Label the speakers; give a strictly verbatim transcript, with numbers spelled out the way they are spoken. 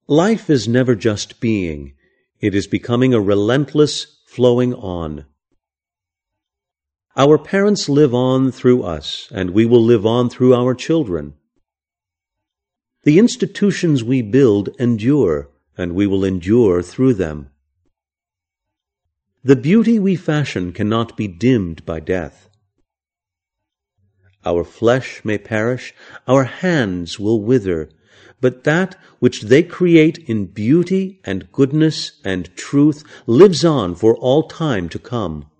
Speaker 1: Life is never just being. It is becoming a relentless flowing on. Our parents live on through us, and we will live on through our children. The institutions we build endure, and we will endure through them. The beauty we fashion cannot be dimmed by death. Our flesh may perish, our hands will wither, but that which they create in beauty and goodness and truth lives on for all time to come.